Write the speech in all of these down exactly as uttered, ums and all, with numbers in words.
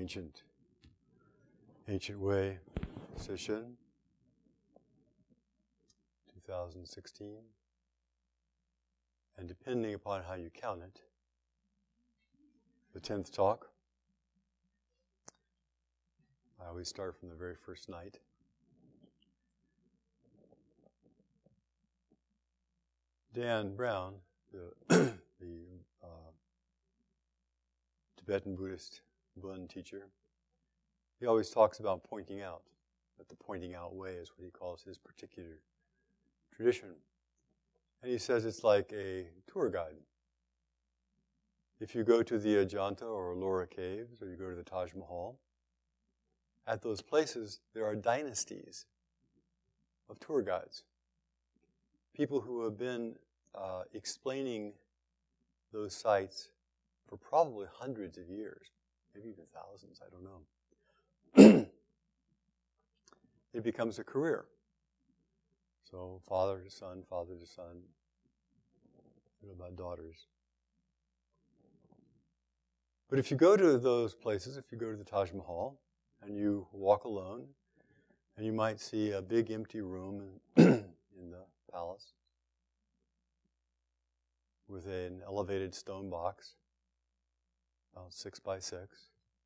ancient, ancient way session, two thousand sixteen, and depending upon how you count it, the tenth talk. I always start from the very first night. Dan Brown, the, the uh, Tibetan Buddhist Bön teacher, he always talks about pointing out, that the pointing out way is what he calls his particular tradition. And he says it's like a tour guide. If you go to the Ajanta or Ellora caves, or you go to the Taj Mahal, at those places there are dynasties of tour guides. People who have been uh, explaining those sites for probably hundreds of years, maybe even thousands, I don't know. It becomes a career. So father to son, father to son, what about daughters? But if you go to those places, if you go to the Taj Mahal, and you walk alone, and you might see a big empty room in, in the palace with an elevated stone box, about six by six.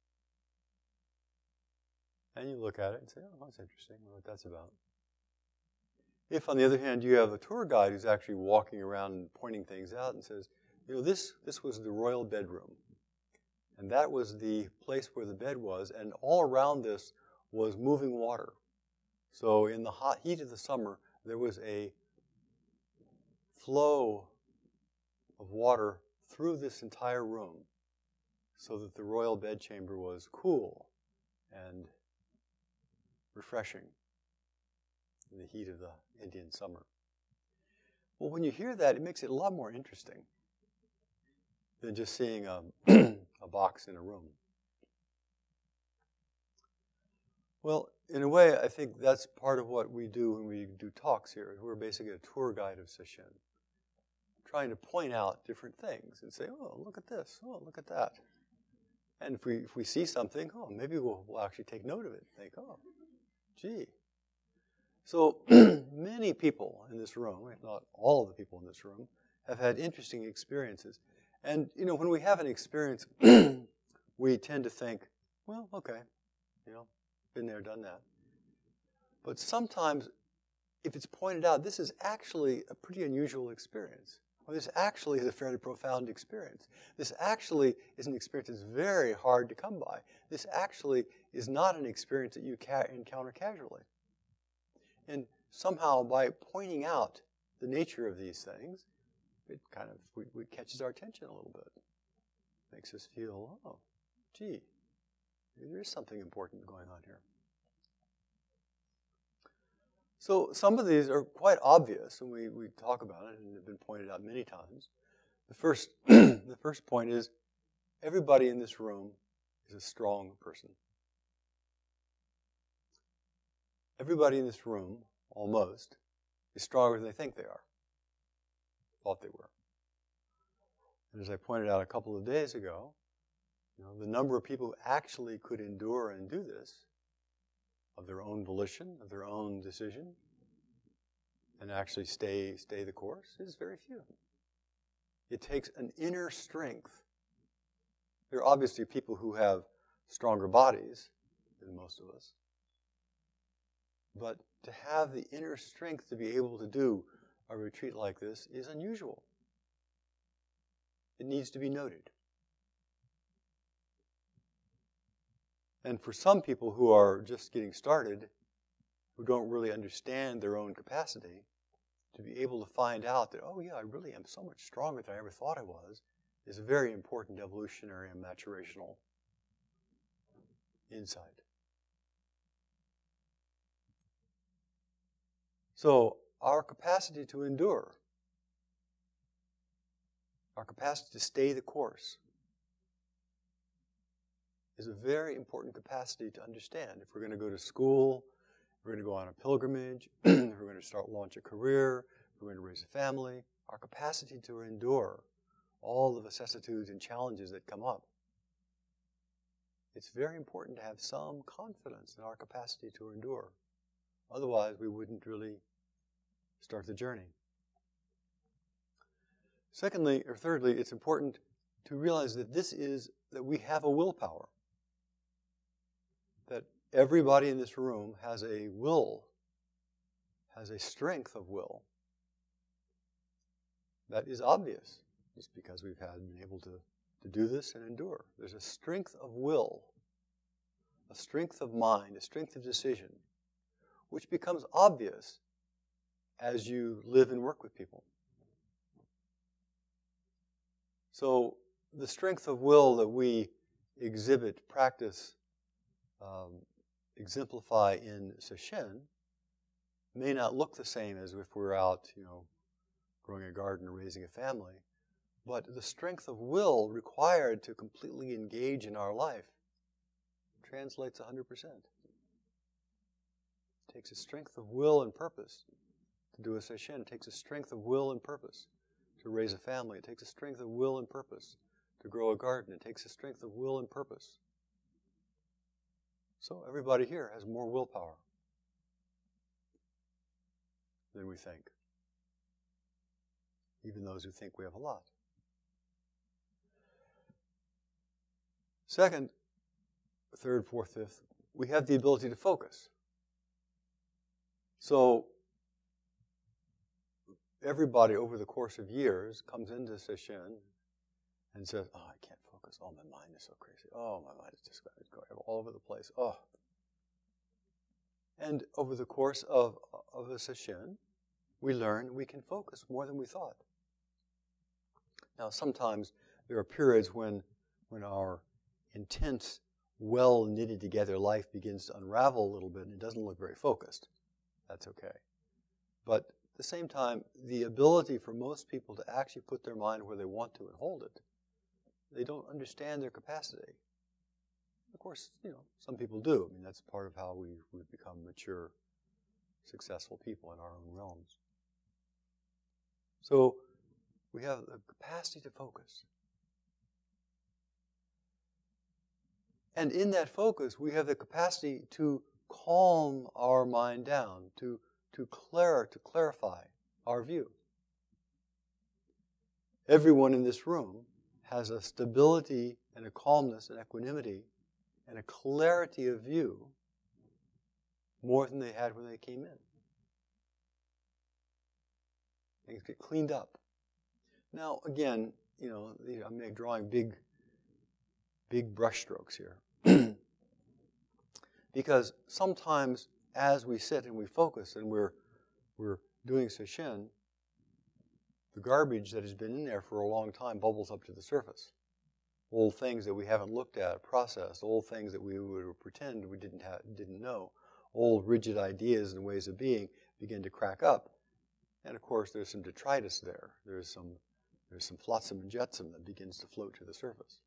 And you look at it and say, oh, that's interesting, I wonder what that's about. If, on the other hand, you have a tour guide who's actually walking around and pointing things out and says, you know, this, this was the royal bedroom. And that was the place where the bed was, and all around this was moving water. So in the hot heat of the summer, there was a flow of water through this entire room so that the royal bedchamber was cool and refreshing in the heat of the Indian summer. Well, when you hear that, it makes it a lot more interesting than just seeing a, a box in a room. Well, in a way, I think that's part of what we do when we do talks here. We're basically a tour guide of Sesshin, trying to point out different things and say, oh, look at this, oh, look at that. And if we if we see something, oh, maybe we'll, we'll actually take note of it and think, oh, gee. So many people in this room, if not all of the people in this room, have had interesting experiences. And, you know, when we have an experience, we tend to think, well, okay, you know, been there, done that. But sometimes, if it's pointed out, this is actually a pretty unusual experience. Or this actually is a fairly profound experience. This actually is an experience that's very hard to come by. This actually is not an experience that you ca- encounter casually. And somehow, by pointing out the nature of these things, it kind of we, we catches our attention a little bit. Makes us feel, oh, gee, maybe there is something important going on here. So some of these are quite obvious, and we, we talk about it, and have been pointed out many times. The first, the first point is, everybody in this room is a strong person. Everybody in this room, almost, is stronger than they think they are. Thought they were. And as I pointed out a couple of days ago, you know, the number of people who actually could endure and do this, of their own volition, of their own decision, and actually stay stay the course, is very few. It takes an inner strength. There are obviously people who have stronger bodies than most of us. But to have the inner strength to be able to do a retreat like this is unusual. It needs to be noted. And for some people who are just getting started, who don't really understand their own capacity, to be able to find out that, oh yeah, I really am so much stronger than I ever thought I was, is a very important evolutionary and maturational insight. So, our capacity to endure, our capacity to stay the course, is a very important capacity to understand. If we're going to go to school, if we're going to go on a pilgrimage, if we're going to start launch a career, if we're going to raise a family, our capacity to endure all the vicissitudes and challenges that come up it's very important to have some confidence in our capacity to endure. Otherwise, we wouldn't really start the journey. Secondly, or thirdly, it's important to realize that this is, that we have a willpower. That everybody in this room has a will, has a strength of will that is obvious, just because we've had been able to, to do this and endure. There's a strength of will, a strength of mind, a strength of decision, which becomes obvious as you live and work with people. So the strength of will that we exhibit, practice, um, exemplify in Sesshin may not look the same as if we were out, you know, growing a garden or raising a family, but the strength of will required to completely engage in our life translates one hundred percent. It takes a strength of will and purpose to do a Sesshin. It takes a strength of will and purpose to raise a family. It takes a strength of will and purpose to grow a garden. It takes a strength of will and purpose. So everybody here has more willpower than we think, even those who think we have a lot. Second, third, fourth, fifth, we have the ability to focus. So everybody over the course of years comes into Sesshin and says, oh, I can't focus. Oh, my mind is so crazy. Oh, my mind is just going all over the place. Oh. And over the course of, of a Sesshin, we learn we can focus more than we thought. Now, sometimes there are periods when, when our intense, well-knitted together life begins to unravel a little bit and it doesn't look very focused. That's okay. But at the same time, the ability for most people to actually put their mind where they want to and hold it, they don't understand their capacity. Of course, you know, some people do. I mean, that's part of how we, we become mature, successful people in our own realms. So we have the capacity to focus. And in that focus, we have the capacity to calm our mind down, to, to, clar- to clarify our view. Everyone in this room has a stability and a calmness and equanimity and a clarity of view more than they had when they came in. Things get cleaned up. Now, again, you know, I'm drawing big, big brush strokes here. Because sometimes as we sit and we focus and we're, we're doing Sesshin, the garbage that has been in there for a long time bubbles up to the surface. Old things that we haven't looked at, processed, old things that we would pretend we didn't have, didn't know, old rigid ideas and ways of being begin to crack up. And of course, there's some detritus there. There's some, there's some flotsam and jetsam that begins to float to the surface.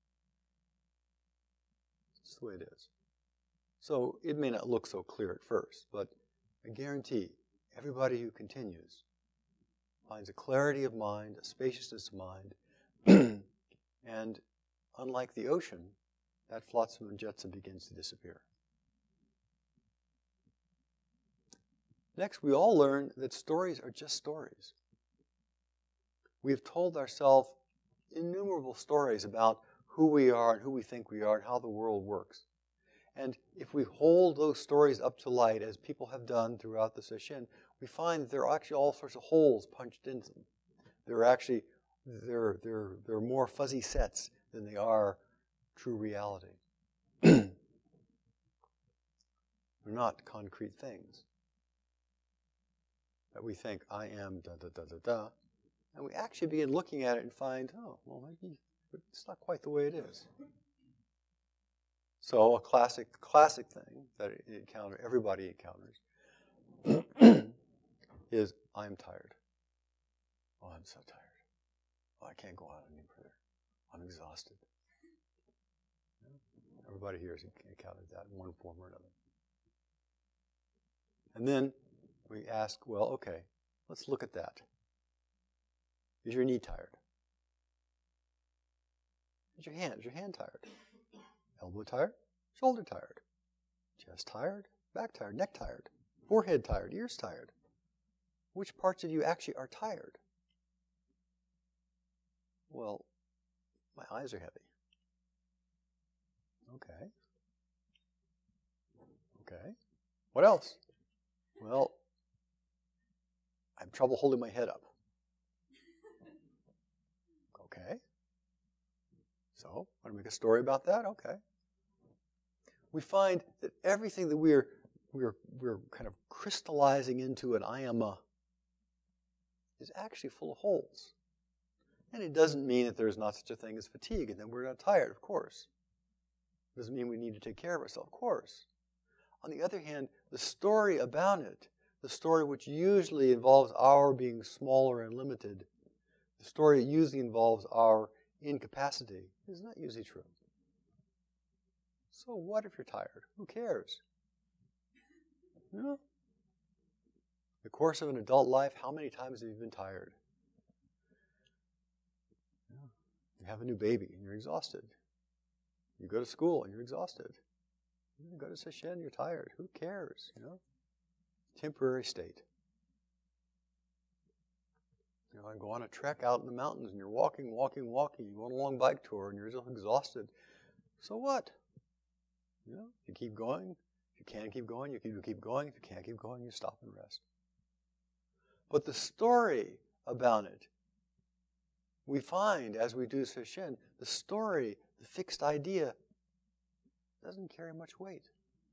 That's the way it is. So it may not look so clear at first, but I guarantee everybody who continues finds a clarity of mind, a spaciousness of mind, and unlike the ocean, that flotsam and jetsam begins to disappear. Next, we all learn that stories are just stories. We have told ourselves innumerable stories about who we are and who we think we are and how the world works. And if we hold those stories up to light, as people have done throughout the Sesshin, we find that there are actually all sorts of holes punched into them. There are actually, there, there, there are more fuzzy sets than they are true reality. They're not concrete things that we think, I am da da da da da. And we actually begin looking at it and find, oh, well, maybe it's not quite the way it is. So a classic, classic thing that encounter, everybody encounters is, I'm tired. Oh, I'm so tired. Oh, I can't go on any further. I'm exhausted. Everybody here has encountered that in one form or another. And then we ask, well, okay, let's look at that. Is your knee tired? Is your hand? Is your hand tired? Elbow elbow tired, shoulder tired, chest tired, back tired, neck tired, forehead tired, ears tired. Which parts of you actually are tired? Well, my eyes are heavy. Okay. Okay. What else? Well, I have trouble holding my head up. Okay. So, want to make a story about that? Okay. We find that everything that we're we're we're kind of crystallizing into an I am a is actually full of holes. And it doesn't mean that there's not such a thing as fatigue and that we're not tired, of course. It doesn't mean we need to take care of ourselves, of course. On the other hand, the story about it, the story which usually involves our being smaller and limited, the story that usually involves our incapacity, is not usually true. So what if you're tired? Who cares? You know? The course of an adult life, how many times have you been tired? Yeah. You have a new baby and you're exhausted. You go to school and you're exhausted. You go to sesshin, you're tired. Who cares? You know? Temporary state. You know, I go on a trek out in the mountains and you're walking, walking, walking. You go on a long bike tour and you're just exhausted. So what? You know, you keep going. If you can keep going, you keep, you keep going. If you can't keep going, you stop and rest. But the story about it, we find as we do sesshin, the story, the fixed idea, doesn't carry much weight.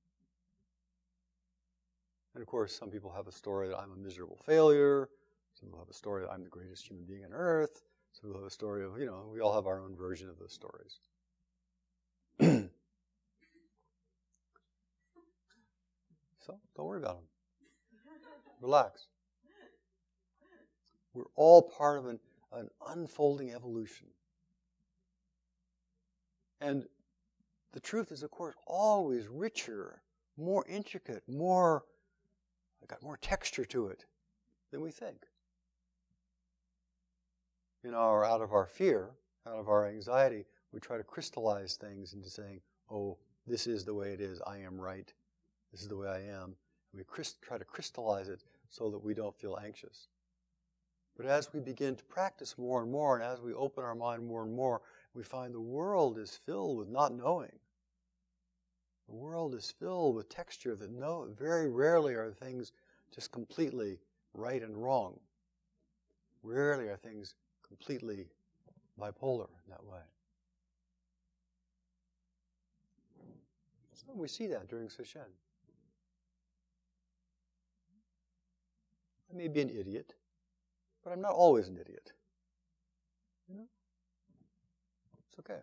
And of course, some people have a story that I'm a miserable failure. Some people have a story that I'm the greatest human being on earth. Some people have a story of, you know, we all have our own version of those stories. So, don't worry about them. Relax. We're all part of an, an unfolding evolution. And the truth is, of course, always richer, more intricate, more, got more texture to it than we think. You know, or out of our fear, out of our anxiety, we try to crystallize things into saying, oh, this is the way it is, I am right, this is the way I am. We try to crystallize it so that we don't feel anxious. But as we begin to practice more and more, and as we open our mind more and more, we find the world is filled with not knowing. The world is filled with texture that no, very rarely are things just completely right and wrong. Rarely are things completely bipolar in that way. So we see that during sesshin. I may be an idiot, but I'm not always an idiot. You know? It's okay.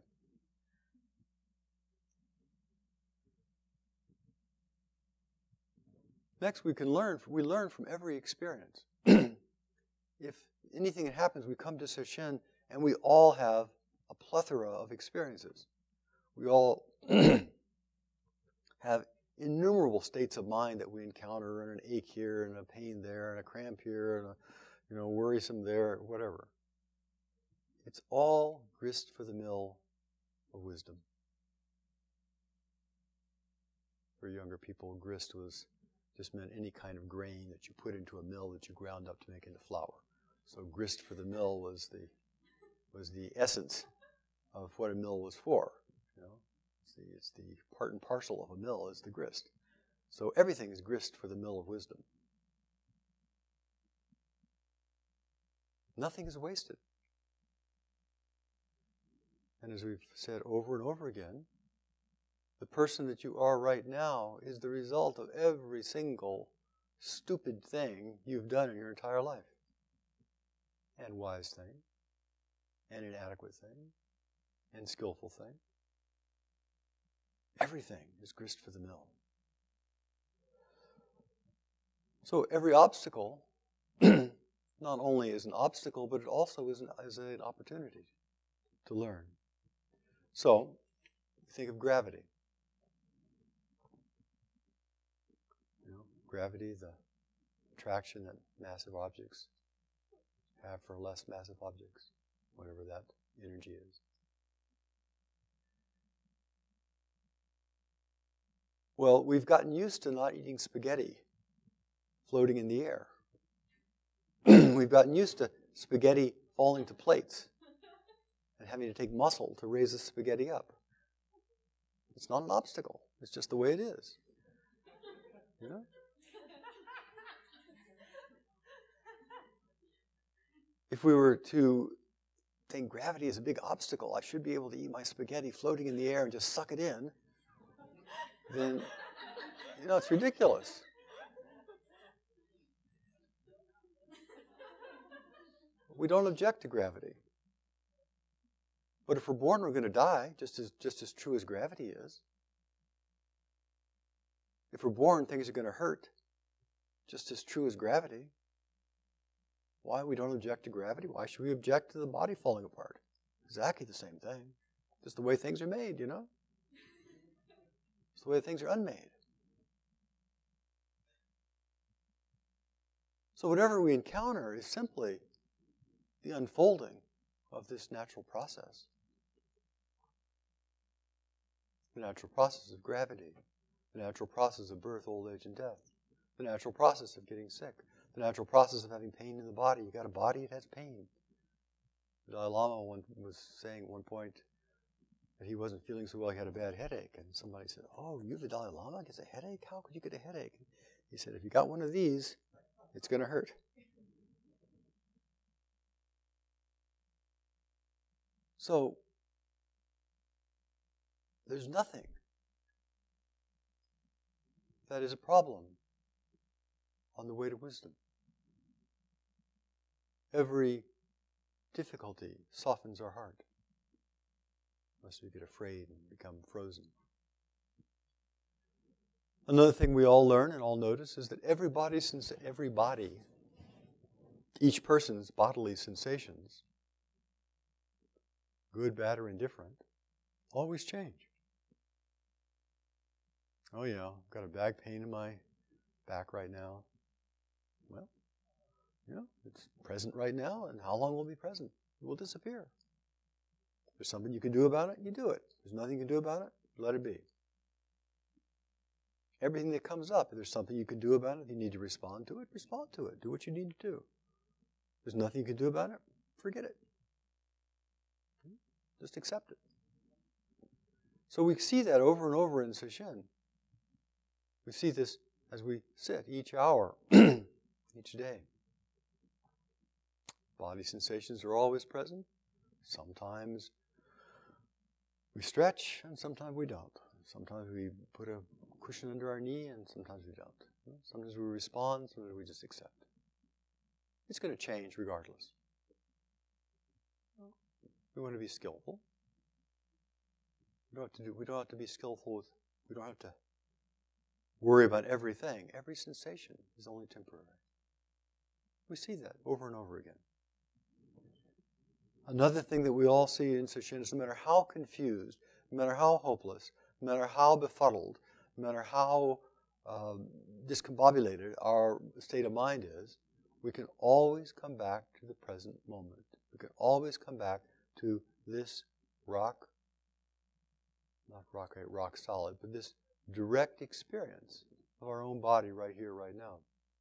Next, we can learn. We learn from every experience. If anything that happens, we come to sesshin, and we all have a plethora of experiences. We all have innumerable states of mind that we encounter, and an ache here, and a pain there, and a cramp here, and a, you know, worrisome there, whatever. It's all grist for the mill of wisdom. For younger people, grist was just meant any kind of grain that you put into a mill that you ground up to make into flour. So grist for the mill was the was the essence of what a mill was for. You know, it's the, it's the part and parcel of a mill is the grist. So everything is grist for the mill of wisdom. Nothing is wasted. And as we've said over and over again, the person that you are right now is the result of every single stupid thing you've done in your entire life. And wise thing, and inadequate thing, and skillful thing. Everything is grist for the mill. So every obstacle not only is an obstacle, but it also is an, is an opportunity to learn. So, think of gravity. You know, gravity, the attraction that massive objects have for less massive objects, whatever that energy is. Well, we've gotten used to not eating spaghetti floating in the air. We've gotten used to spaghetti falling to plates and having to take muscle to raise the spaghetti up. It's not an obstacle. It's just the way it is. You know? If we were to think gravity is a big obstacle, I should be able to eat my spaghetti floating in the air and just suck it in, then, you know, it's ridiculous. We don't object to gravity. But if we're born, we're going to die, just as, just as true as gravity is. If we're born, things are going to hurt, just as true as gravity. Why we don't object to gravity? Why should we object to the body falling apart? Exactly the same thing. Just the way things are made, you know? It's the way things are unmade. So whatever we encounter is simply the unfolding of this natural process. The natural process of gravity. The natural process of birth, old age, and death. The natural process of getting sick. The natural process of having pain in the body. You got a body, it has pain. The Dalai Lama one was saying at one point that he wasn't feeling so well, he had a bad headache. And somebody said, "Oh, you're the Dalai Lama? Gets a headache? How could you get a headache?" He said, "If you got one of these, it's going to hurt." So, there's nothing that is a problem on the way to wisdom. Every difficulty softens our heart, unless we get afraid and become frozen. Another thing we all learn and all notice is that everybody, since every body, each person's bodily sensations, good, bad, or indifferent, always change. Oh yeah, I've got a back pain in my back right now. Well, you know, it's present right now, and how long will it be present? It will disappear. If there's something you can do about it, you do it. If there's nothing you can do about it, let it be. Everything that comes up, if there's something you can do about it, if you need to respond to it, respond to it. Do what you need to do. If there's nothing you can do about it, forget it. Just accept it. So we see that over and over in Sesshin. We see this as we sit each hour, each day. Body sensations are always present. Sometimes we stretch and sometimes we don't. Sometimes we put a cushion under our knee and sometimes we don't. Sometimes we respond, sometimes we just accept. It's going to change regardless. We want to be skillful. We don't have to do, we don't have to be skillful with, we don't have to worry about everything. Every sensation is only temporary. We see that over and over again. Another thing that we all see in Sesshin is no matter how confused, no matter how hopeless, no matter how befuddled, no matter how uh, discombobulated our state of mind is, we can always come back to the present moment. We can always come back to this rock, not rock, rock solid, but this direct experience of our own body right here, right now.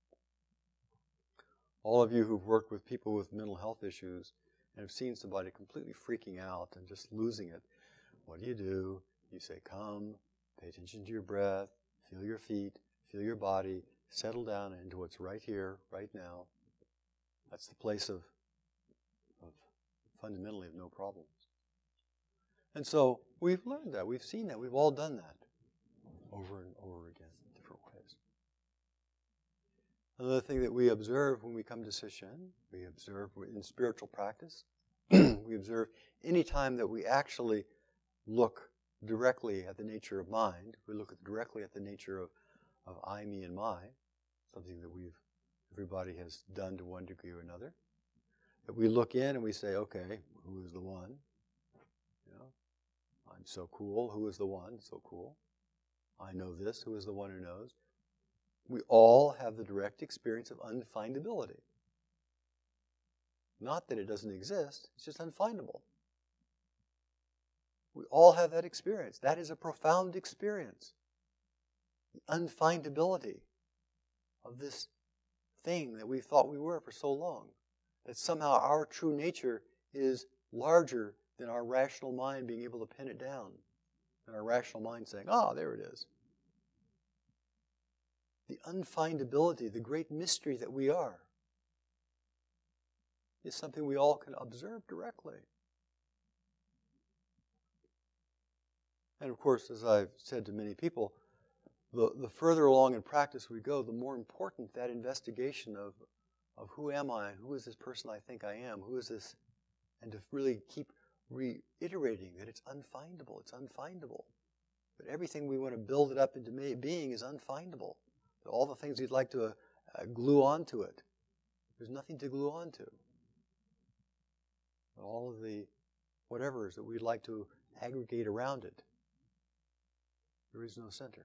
All of you who've worked with people with mental health issues and have seen somebody completely freaking out and just losing it, what do you do? You say, come, pay attention to your breath, feel your feet, feel your body, settle down into what's right here, right now. That's the place of, of fundamentally of no problems. And so we've learned that, we've seen that, we've all done that over and over again in different ways. Another thing that we observe when we come to Sesshin, we observe in spiritual practice, we observe any time that we actually look directly at the nature of mind, we look at directly at the nature of, of I, me, and my, something that we've, everybody has done to one degree or another, that we look in and we say, okay, who is the one? You know, I'm so cool, who is the one? So cool. I know this, who is the one who knows? We all have the direct experience of unfindability. Not that it doesn't exist, it's just unfindable. We all have that experience. That is a profound experience. the unfindability of this thing that we thought we were for so long. That somehow our true nature is larger than our rational mind being able to pin it down. And our rational mind saying, ah, there it is. The unfindability, the great mystery that we are, is something we all can observe directly. And of course, as I've said to many people, the, the further along in practice we go, the more important that investigation of, of who am I, and who is this person I think I am, who is this, and to really keep reiterating that it's unfindable, it's unfindable. That everything we want to build it up into being is unfindable. That all the things you'd like to uh, uh, glue onto it, there's nothing to glue onto. All of the whatevers that we'd like to aggregate around it, there is no center.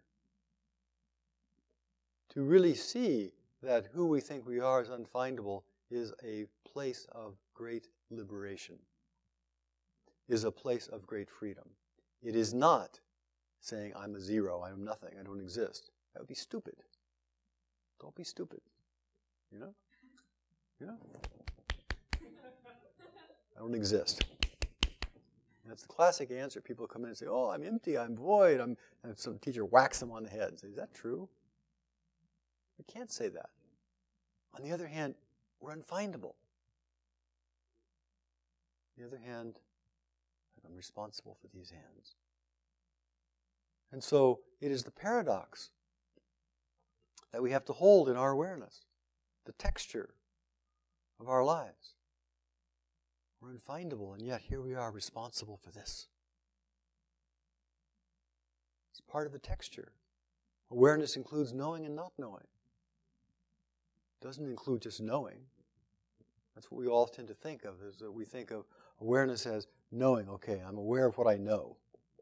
To really see that who we think we are is unfindable is a place of great liberation, is a place of great freedom. It is not saying, I'm a zero, I'm nothing, I don't exist. That would be stupid. Don't be stupid. You know? You know? I don't exist. That's the classic answer. People come in and say, oh, I'm empty, I'm void. I'm, and some teacher whacks them on the head and says, is that true? We can't say that. On the other hand, we're unfindable. On the other hand, I'm responsible for these hands. And so it is the paradox that we have to hold in our awareness, the texture of our lives. We're unfindable, and yet here we are responsible for this. It's part of the texture. Awareness includes knowing and not knowing. It doesn't include just knowing. That's what we all tend to think of, is that we think of awareness as knowing, okay, I'm aware of what I know.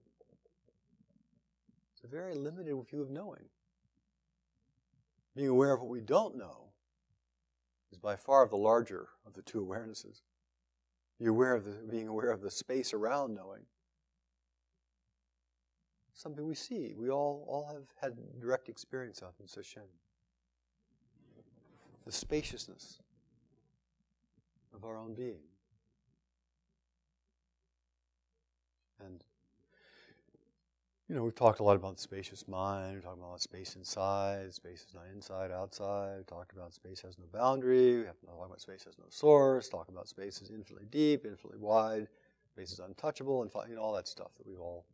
It's a very limited view of knowing. Being aware of what we don't know is by far the larger of the two awarenesses. Be aware of the, being aware of the space around knowing. Something we see, we all, all have had direct experience of in Sesshin. The spaciousness of our own being. And, you know, we've talked a lot about the spacious mind, we've talked about space inside, space is not inside, outside, we've talked about space has no boundary, we have to talk about space has no source, talk about space is infinitely deep, infinitely wide, space is untouchable, and you know, all that stuff that we've all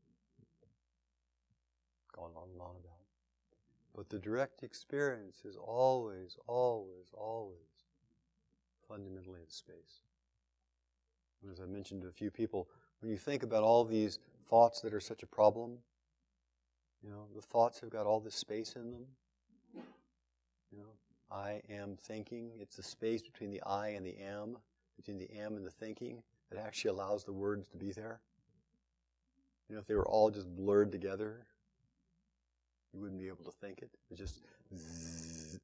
gone on and on about. But the direct experience is always, always, always fundamentally in space. And as I mentioned to a few people, when you think about all these thoughts that are such a problem, you know, the thoughts have got all this space in them. You know, I am thinking. It's the space between the I and the am, between the am and the thinking, that actually allows the words to be there. You know, if they were all just blurred together, you wouldn't be able to think it. It's just zzz.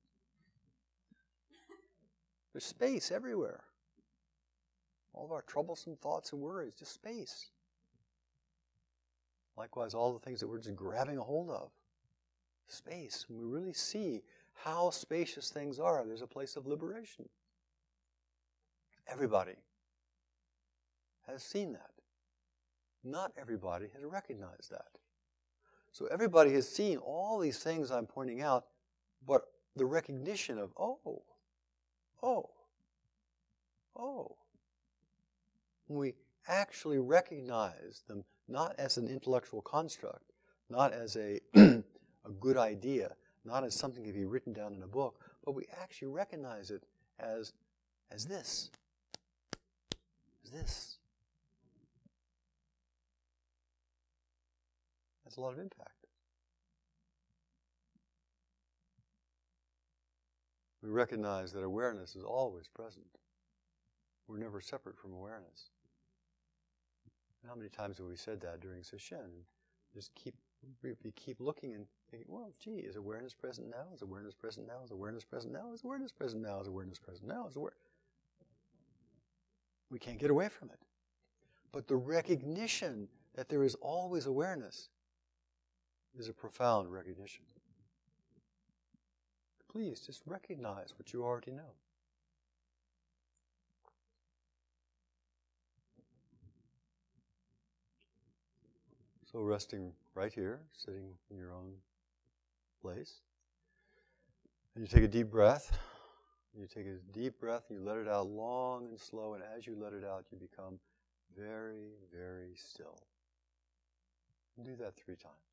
There's space everywhere. All of our troublesome thoughts and worries, just space. Likewise, all the things that we're just grabbing a hold of. Space. When we really see how spacious things are, there's a place of liberation. Everybody has seen that. Not everybody has recognized that. So everybody has seen all these things I'm pointing out, but the recognition of, oh, oh, oh. When we actually recognize them not as an intellectual construct, not as a, a good idea, not as something to be written down in a book, but we actually recognize it as, as this, as this. That's a lot of impact. We recognize that awareness is always present. We're never separate from awareness. How many times have we said that during Sesshin? Just keep we keep looking and thinking, well, gee, is awareness present now? Is awareness present now? Is awareness present now? Is awareness present now? Is awareness present now? Is awareness... We can't get away from it. But the recognition that there is always awareness is a profound recognition. Please just recognize what you already know. So resting right here, sitting in your own place. And you take a deep breath. You take a deep breath and you let it out long and slow, and as you let it out, you become very, very still. And do that three times.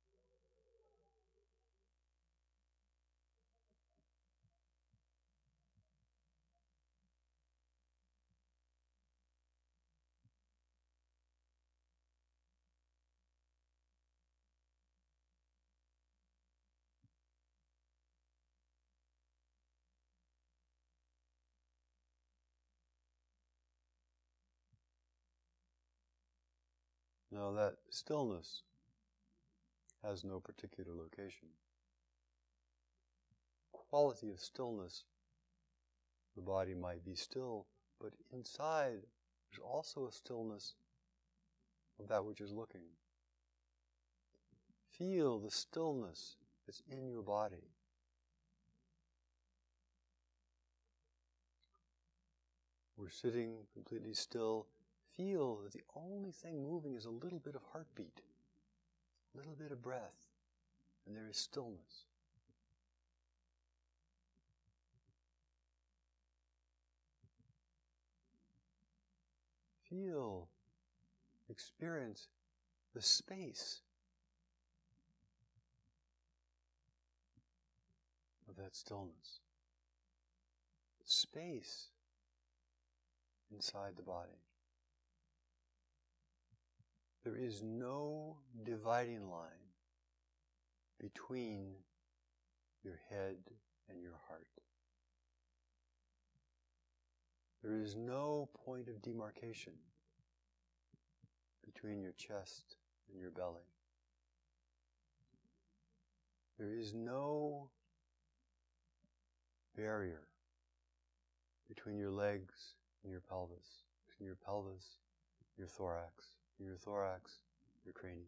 Now that stillness has no particular location. Quality of stillness, the body might be still, but inside there's also a stillness of that which is looking. Feel the stillness that's in your body. We're sitting completely still. Feel that the only thing moving is a little bit of heartbeat, a little bit of breath, and there is stillness. Feel, experience the space of that stillness. Space inside the body. There is no dividing line between your head and your heart. There is no point of demarcation between your chest and your belly. There is no barrier between your legs and your pelvis, between your pelvis, your thorax, your thorax, your cranium.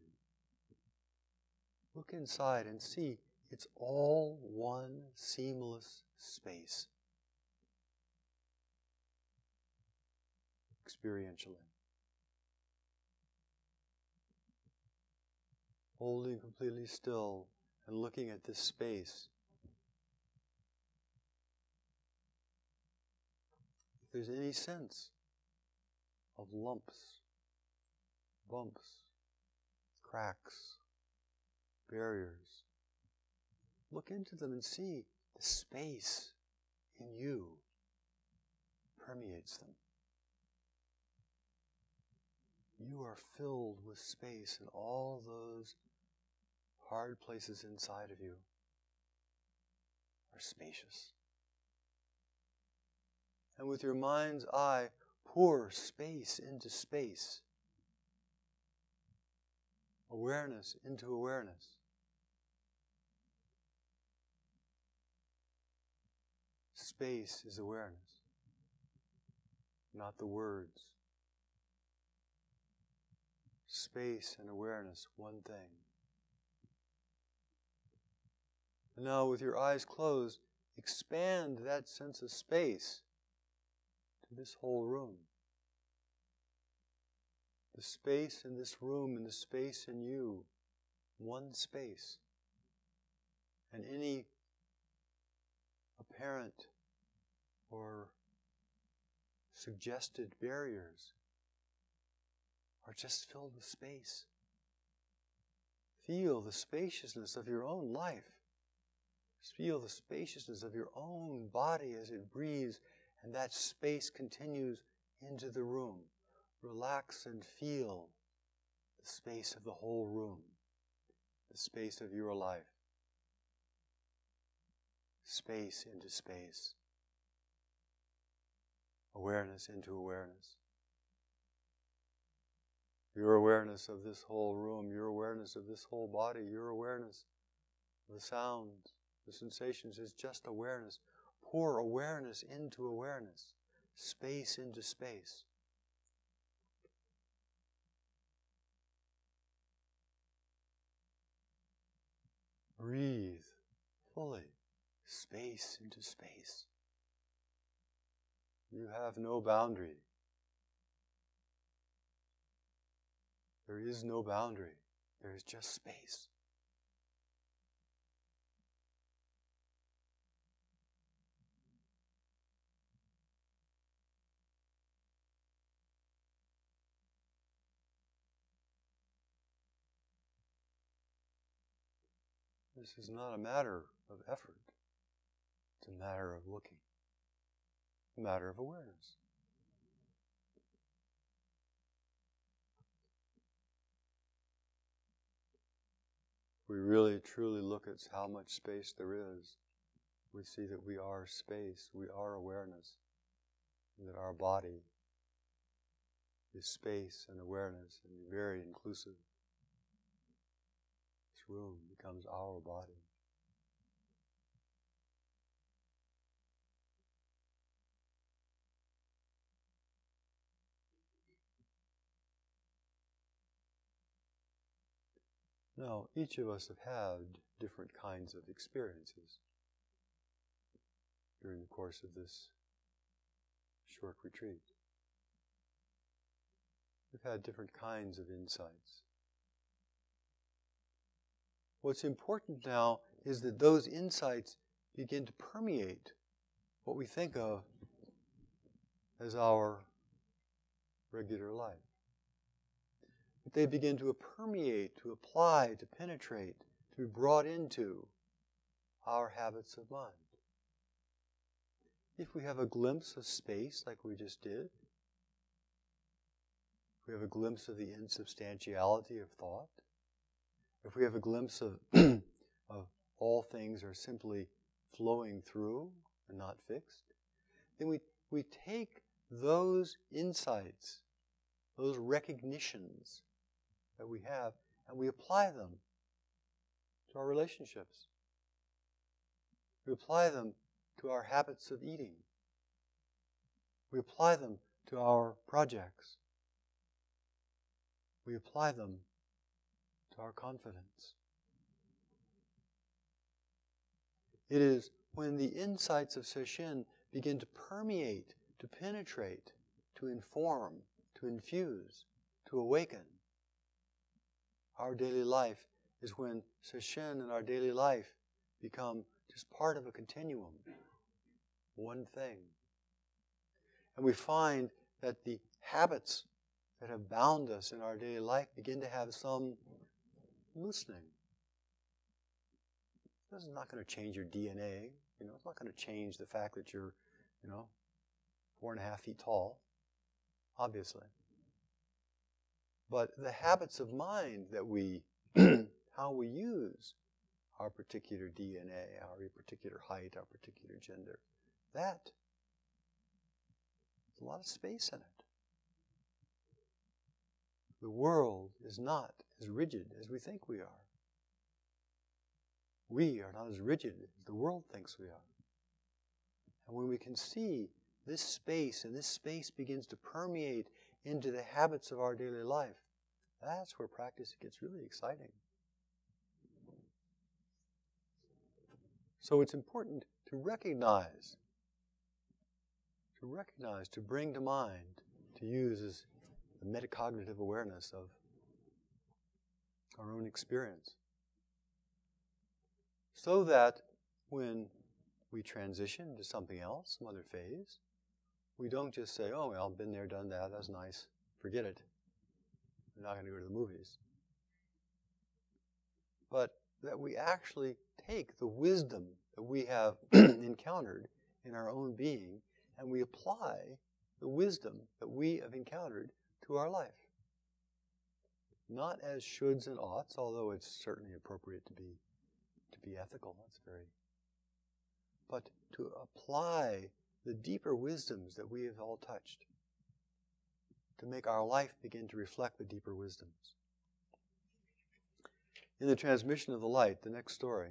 Look inside and see it's all one seamless space. Experientially. Holding completely still and looking at this space. If there's any sense of lumps, bumps, cracks, barriers, look into them and see the space in you permeates them. You are filled with space, and all those hard places inside of you are spacious. And with your mind's eye, pour space into space. Awareness into awareness. Space is awareness, not the words. Space and awareness, one thing. And now with your eyes closed, expand that sense of space to this whole room. The space in this room and the space in you, one space. And any apparent or suggested barriers are just filled with space. Feel the spaciousness of your own life. Feel the spaciousness of your own body as it breathes, and that space continues into the room. Relax and feel the space of the whole room, the space of your life. Space into space. Awareness into awareness. Your awareness of this whole room, your awareness of this whole body, your awareness of the sounds, the sensations is just awareness. Pour awareness into awareness. Space into space. fully, space into space. You have no boundary. There is no boundary. There is just space. This is not a matter of effort. It's a matter of looking. A matter of awareness. We really truly look at how much space there is. We see that we are space, we are awareness, and that our body is space and awareness and very inclusive. This room becomes our body. Now, each of us have had different kinds of experiences during the course of this short retreat. We've had different kinds of insights. What's important now is that those insights begin to permeate what we think of as our regular life. That they begin to permeate, to apply, to penetrate, to be brought into our habits of mind. If we have a glimpse of space like we just did, if we have a glimpse of the insubstantiality of thought, if we have a glimpse of, of all things are simply flowing through and not fixed, then we, we take those insights, those recognitions that we have, and we apply them to our relationships. We apply them to our habits of eating. We apply them to our projects. We apply them to our confidence. It is when the insights of Sesshin begin to permeate, to penetrate, to inform, to infuse, to awaken our daily life, is when Sesshin and our daily life become just part of a continuum, one thing. And we find that the habits that have bound us in our daily life begin to have some loosening. This is not going to change your D N A. You know, it's not going to change the fact that you're, you know, four and a half feet tall, obviously. But the habits of mind that we, how we use our particular D N A, our particular height, our particular gender, that, there's a lot of space in it. The world is not as rigid as we think we are. We are not as rigid as the world thinks we are. And when we can see this space, and this space begins to permeate into the habits of our daily life, that's where practice gets really exciting. So it's important to recognize, to recognize, to bring to mind, to use as the metacognitive awareness of our own experience. So that when we transition to something else, some other phase, we don't just say, oh, well, I've been there, done that, that's nice, forget it. We're not going to go to the movies. But that we actually take the wisdom that we have encountered in our own being and we apply the wisdom that we have encountered to our life. Not as shoulds and oughts, although it's certainly appropriate to be to be ethical. That's very. But to apply the deeper wisdoms that we have all touched, to make our life begin to reflect the deeper wisdoms. In the transmission of the light, the next story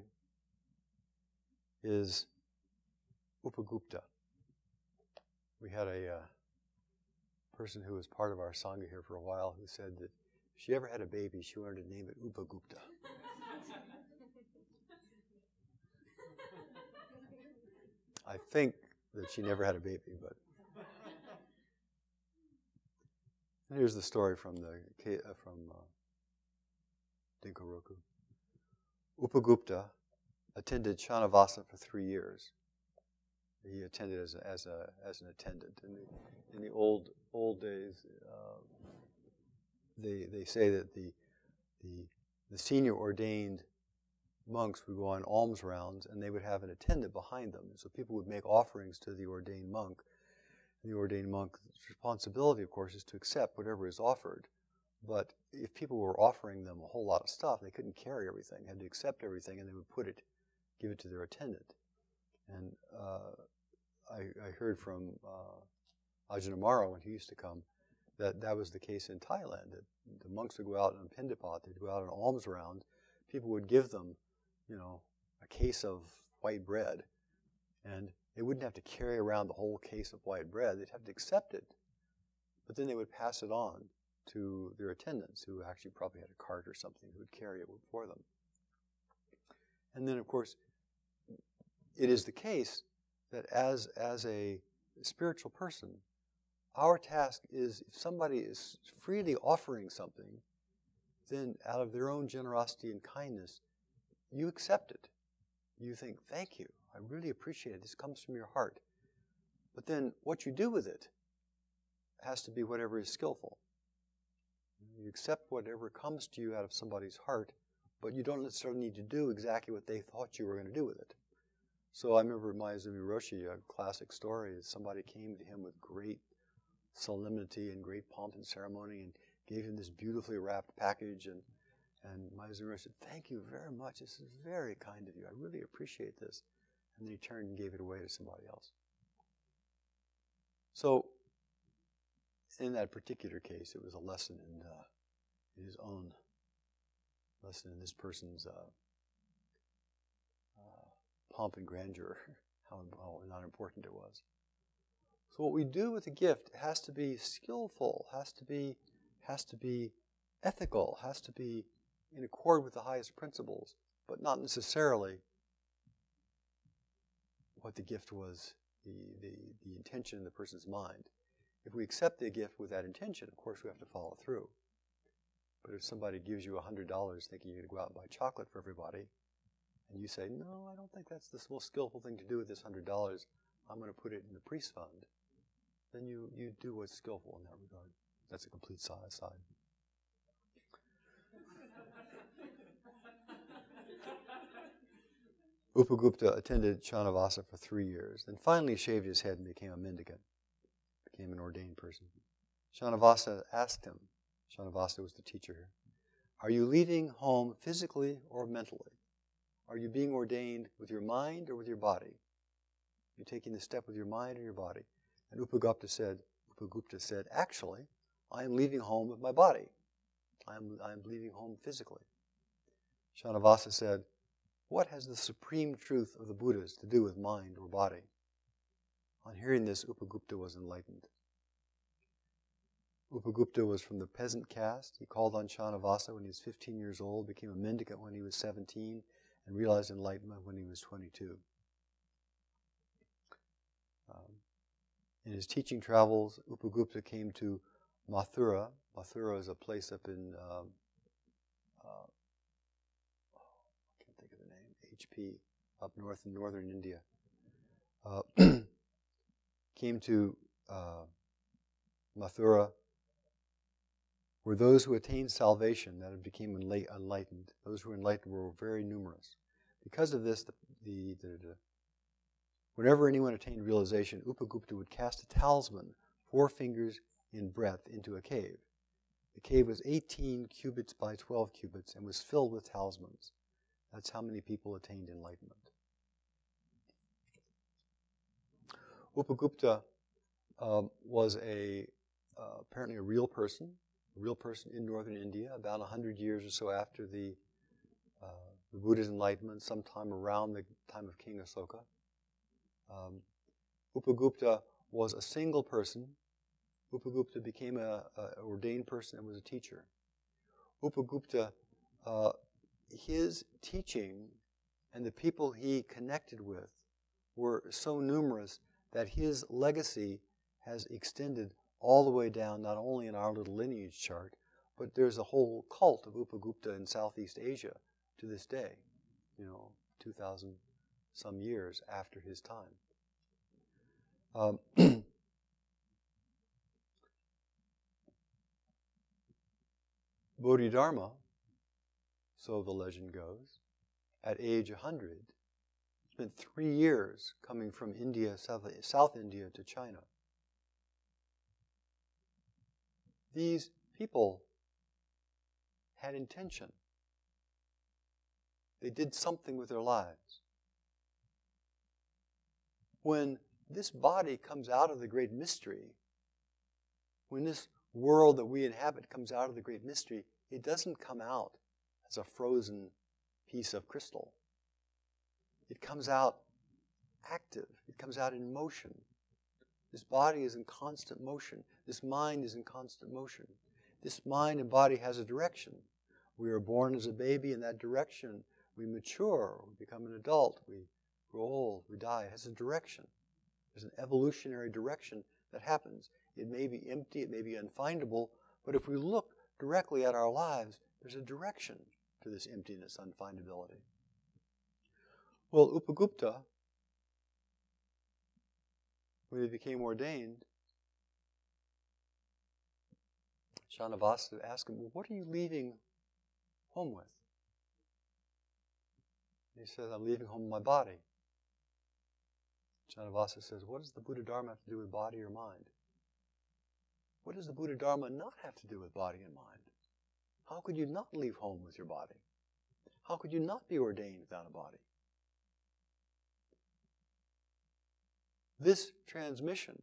is Upagupta. We had a uh, person who was part of our Sangha here for a while who said that if she ever had a baby, she wanted to name it Upagupta. I think that she never had a baby, but here's the story from the uh, from uh, Dinkoroku. Upagupta attended Shanavasa for three years. He attended as a, as a as an attendant. In the in the old old days, uh, they they say that the the the senior ordained monks would go on alms rounds, and they would have an attendant behind them. So people would make offerings to the ordained monk. And the ordained monk's responsibility, of course, is to accept whatever is offered. But if people were offering them a whole lot of stuff, they couldn't carry everything. They had to accept everything, and they would put it, give it to their attendant. And uh, I, I heard from uh, Ajahn Amaro when he used to come that that was the case in Thailand. That the monks would go out on Pindapat, they'd go out on alms round. People would give them, you know, a case of white bread, and they wouldn't have to carry around the whole case of white bread. They'd have to accept it, but then they would pass it on to their attendants, who actually probably had a cart or something, who would carry it for them. And then, of course, it is the case that as as a spiritual person, our task is, if somebody is freely offering something, then out of their own generosity and kindness, you accept it. You think, thank you, I really appreciate it, this comes from your heart. But then what you do with it has to be whatever is skillful. You accept whatever comes to you out of somebody's heart, but you don't necessarily need to do exactly what they thought you were going to do with it. So I remember Maezumi Roshi, a classic story, is somebody came to him with great solemnity and great pomp and ceremony and gave him this beautifully wrapped package, and and Maezumi Roshi said, thank you very much, this is very kind of you, I really appreciate this. And then he turned and gave it away to somebody else. So in that particular case, it was a lesson in, uh, in his own lesson in this person's uh, uh, pomp and grandeur, how, how not important it was. So what we do with a gift has to be skillful, has to be, has to be ethical, has to be in accord with the highest principles, but not necessarily what the gift was, the, the, the intention in the person's mind. If we accept the gift with that intention, of course we have to follow through. But if somebody gives you one hundred dollars thinking you're going to go out and buy chocolate for everybody, and you say, no, I don't think that's the most skillful thing to do with this one hundred dollars, I'm going to put it in the priest fund, then you, you do what's skillful in that regard. That's a complete side. Upagupta attended Shanavasa for three years, then finally shaved his head and became a mendicant, became an ordained person. Shanavasa asked him, Shanavasa was the teacher here, are you leaving home physically or mentally? Are you being ordained with your mind or with your body? You're taking the step with your mind or your body? And Upagupta said, Upagupta said, actually, I am leaving home with my body. I am, I am leaving home physically. Shanavasa said, what has the supreme truth of the Buddhas to do with mind or body? On hearing this, Upagupta was enlightened. Upagupta was from the peasant caste. He called on Shanavasa when he was fifteen years old, became a mendicant when he was seventeen, and realized enlightenment when he was twenty-two. Um, in his teaching travels, Upagupta came to Mathura. Mathura is a place up in um, uh, H P, up north in northern India, uh, came to uh, Mathura, where those who attained salvation, that had became enlightened, those who were enlightened were very numerous. Because of this, the, the, the, the, whenever anyone attained realization, Upagupta would cast a talisman, four fingers in breadth, into a cave. The cave was eighteen cubits by twelve cubits and was filled with talismans. That's how many people attained enlightenment. Upagupta um, was a uh, apparently a real person, a real person in northern India, about one hundred years or so after the, uh, the Buddha's enlightenment, sometime around the time of King Asoka. Um, Upagupta was a single person. Upagupta became an ordained person and was a teacher. Upagupta uh, his teaching and the people he connected with were so numerous that his legacy has extended all the way down, not only in our little lineage chart, but there's a whole cult of Upagupta in Southeast Asia to this day, you know, two thousand some years after his time. Um, Bodhidharma, so the legend goes, at age one hundred, spent three years coming from India, South, South India to China. These people had intention. They did something with their lives. When this body comes out of the great mystery, when this world that we inhabit comes out of the great mystery, it doesn't come out as a frozen piece of crystal. It comes out active. It comes out in motion. This body is in constant motion. This mind is in constant motion. This mind and body has a direction. We are born as a baby in that direction. We mature, we become an adult, we grow old, we die. It has a direction. There's an evolutionary direction that happens. It may be empty, it may be unfindable, but if we look directly at our lives, there's a direction to this emptiness, unfindability. Well, Upagupta, when he became ordained, Shanavasa asked him, well, what are you leaving home with? He says, I'm leaving home my body. Shanavasa says, what does the Buddha Dharma have to do with body or mind? What does the Buddha Dharma not have to do with body and mind? How could you not leave home with your body? How could you not be ordained without a body? This transmission,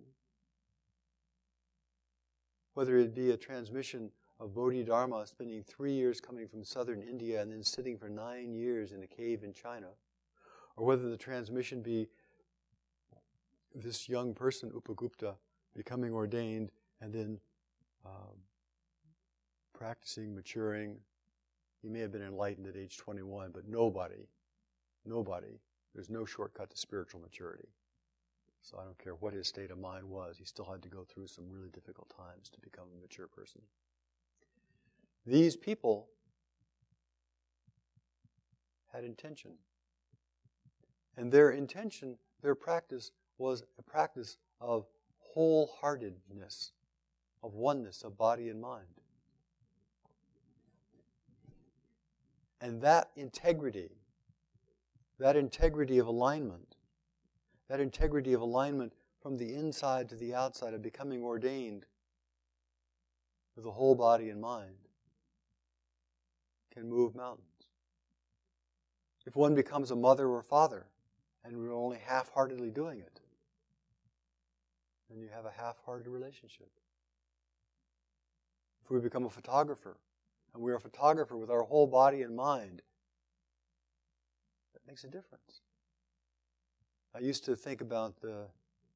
whether it be a transmission of Bodhidharma spending three years coming from southern India and then sitting for nine years in a cave in China, or whether the transmission be this young person, Upagupta, becoming ordained and then um, practicing, maturing. He may have been enlightened at age twenty-one, but nobody, nobody, there's no shortcut to spiritual maturity. So I don't care what his state of mind was, he still had to go through some really difficult times to become a mature person. These people had intention. And their intention, their practice, was a practice of wholeheartedness, of oneness of body and mind. And that integrity, that integrity of alignment, that integrity of alignment from the inside to the outside of becoming ordained with the whole body and mind can move mountains. If one becomes a mother or father and we're only half-heartedly doing it, then you have a half-hearted relationship. If we become a photographer and we're a photographer with our whole body and mind, that makes a difference. I used to think about the,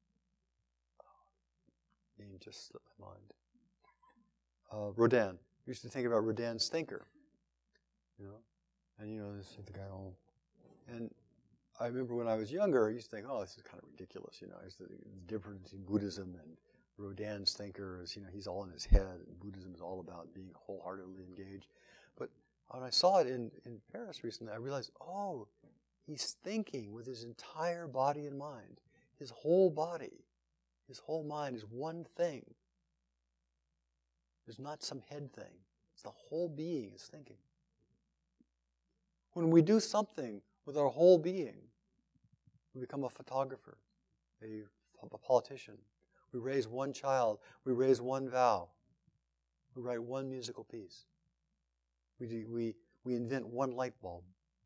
oh, name just slipped my mind, uh, Rodin. I used to think about Rodin's thinker, you know, and you know, this is the guy all, and I remember when I was younger, I used to think, oh, this is kind of ridiculous, you know, it's the difference between Buddhism and Rodin's thinker is, you know, he's all in his head, and Buddhism is all about being wholeheartedly engaged. But when I saw it in, in Paris recently, I realized, oh, he's thinking with his entire body and mind. His whole body, his whole mind is one thing. There's not some head thing. It's the whole being is thinking. When we do something with our whole being, we become a photographer, a, a politician. We raise one child. We raise one vow. We write one musical piece. We, do, we, we invent one light bulb.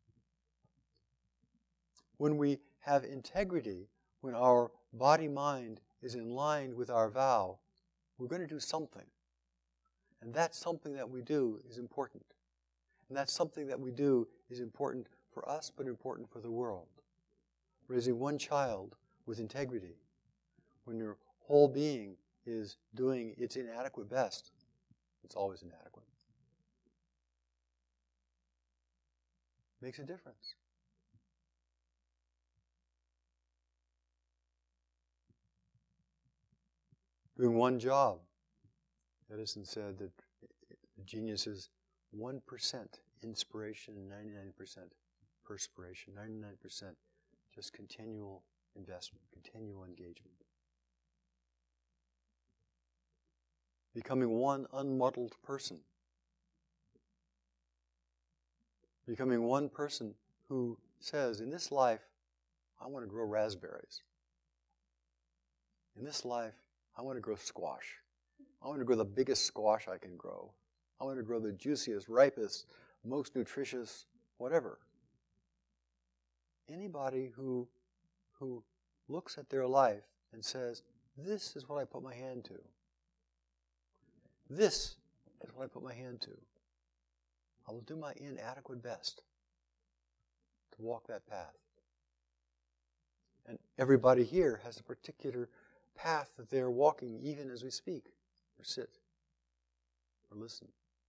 When we have integrity, when our body-mind is in line with our vow, we're going to do something. And that something that we do is important. And that something that we do is important for us, but important for the world. Raising one child with integrity, when your whole being is doing its inadequate best, it's always inadequate, makes a difference. doing one job. Edison said that genius is one percent inspiration and ninety-nine percent perspiration, ninety-nine percent just continual investment, continual engagement. Becoming one unmuddled person. Becoming one person who says, in this life, I want to grow raspberries. In this life, I want to grow squash. I want to grow the biggest squash I can grow. I want to grow the juiciest, ripest, most nutritious, whatever. Anybody who, who looks at their life and says, this is what I put my hand to. This is what I put my hand to. I will do my inadequate best to walk that path. And everybody here has a particular path that they're walking even as we speak, or sit, or listen.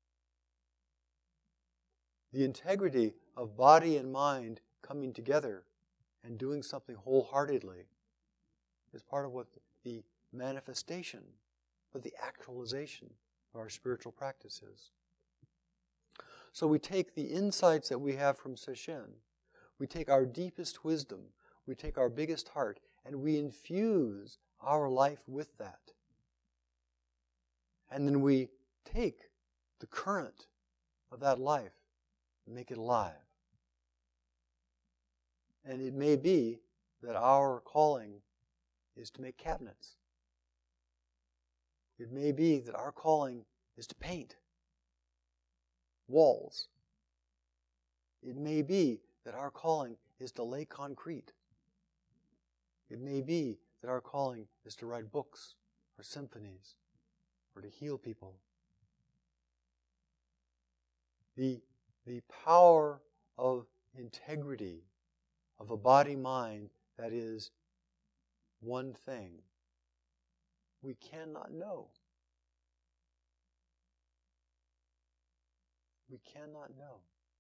The integrity of body and mind coming together and doing something wholeheartedly is part of what the manifestation, but the actualization of our spiritual practice is. So we take the insights that we have from Sesshin, we take our deepest wisdom, we take our biggest heart, and we infuse our life with that. And then we take the current of that life and make it alive. And it may be that our calling is to make cabinets. It may be that our calling is to paint walls. It may be that our calling is to lay concrete. It may be that our calling is to write books or symphonies or to heal people. The, the power of integrity of a body-mind that is one thing, we cannot know. We cannot know.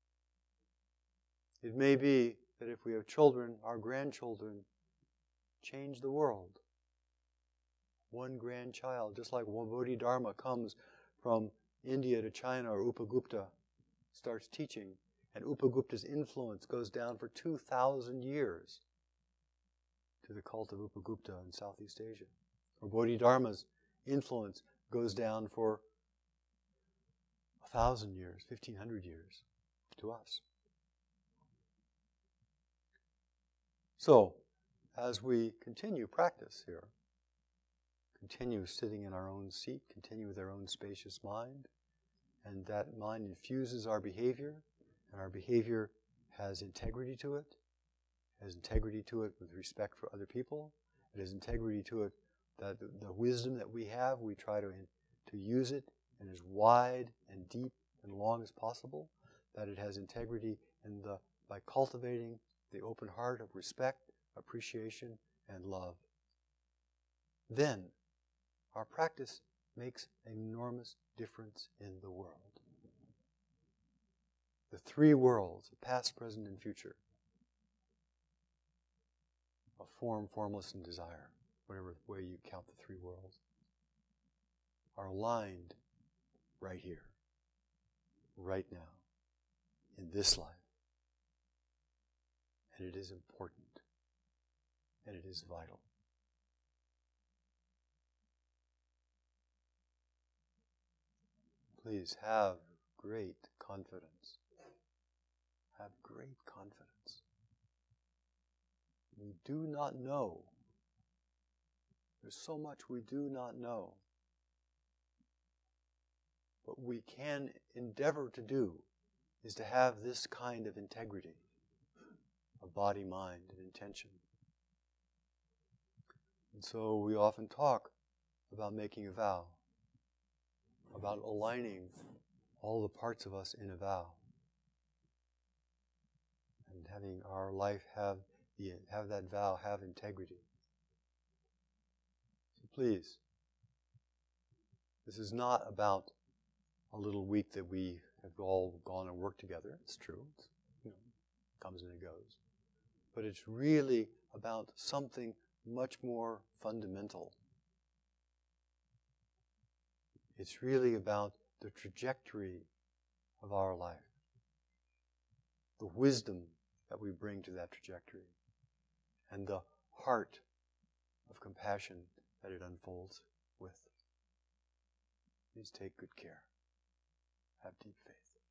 It may be that if we have children, our grandchildren change the world. One grandchild, just like Bodhidharma comes from India to China, or Upagupta starts teaching, and Upagupta's influence goes down for two thousand years to the cult of Upagupta in Southeast Asia. Or Bodhidharma's influence goes down for a thousand years, fifteen hundred years to us. So, as we continue practice here, continue sitting in our own seat, continue with our own spacious mind, and that mind infuses our behavior, and our behavior has integrity to it, has integrity to it with respect for other people, it has integrity to it that the, the wisdom that we have, we try to, to use it in as wide and deep and long as possible, that it has integrity in the, by cultivating the open heart of respect, appreciation, and love. Then, our practice makes an enormous difference in the world. The three worlds, past, present, and future, of form, formless, and desire, whatever way you count the three worlds, are aligned right here, right now, in this life. And it is important, and it is vital. Please have great confidence. Have great confidence. We do not know. There's so much we do not know. What we can endeavor to do is to have this kind of integrity of body, mind, and intention. And so we often talk about making a vow, about aligning all the parts of us in a vow, and having our life have the have that vow have integrity. So please, this is not about a little week that we have all gone and worked together. It's true. It's, you know, it comes and it goes. But it's really about something much more fundamental. It's really about the trajectory of our life, the wisdom that we bring to that trajectory, and the heart of compassion that it unfolds with. Please take good care. Have deep faith.